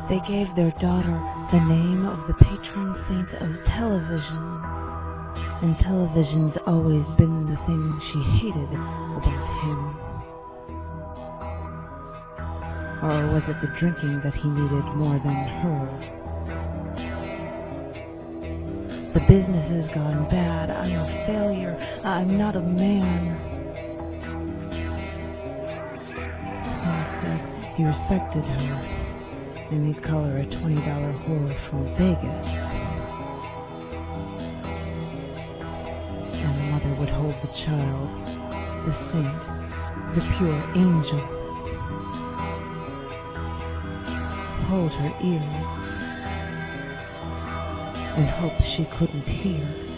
They gave their daughter the name of the patron saint of television, and television's always been the thing she hated about him. Or was it the drinking that he needed more than her? The business has gone bad. I'm a failure. I'm not a man. Paul said he respected her, and he'd call her a $20 whore from Vegas. And Mother would hold the child, the saint, the pure angel, hold her ears, and hope she couldn't hear.